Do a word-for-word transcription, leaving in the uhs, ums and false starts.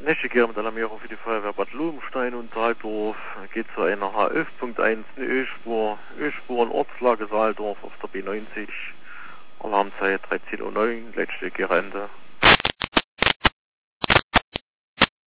Nächste Gere mit Alarmierung für die Feuerwehr Bad Lobenstein und Saaldorf. Geht zu einer H elf Punkt eins, eine Ölspur, Ölspuren Ortslage Saaldorf auf der B neunzig. Alarmzeit dreizehn Uhr neun, letzte Gere Ende.